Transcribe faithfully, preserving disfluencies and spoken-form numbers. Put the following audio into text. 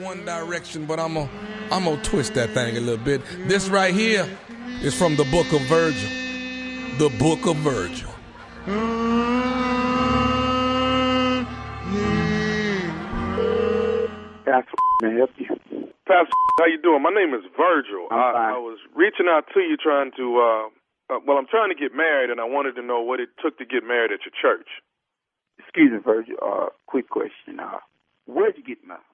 one direction, but I'm gonna I'm gonna twist that thing a little bit. This right here is from the book of Virgil. The book of Virgil. Pastor, may I help you? Pastor, how you doing? My name is Virgil. I'm I, fine. I was reaching out to you trying to, uh, uh, well, I'm trying to get married, and I wanted to know what it took to get married at your church. Excuse me, Virgil. Uh, quick question. Uh, where'd you get married?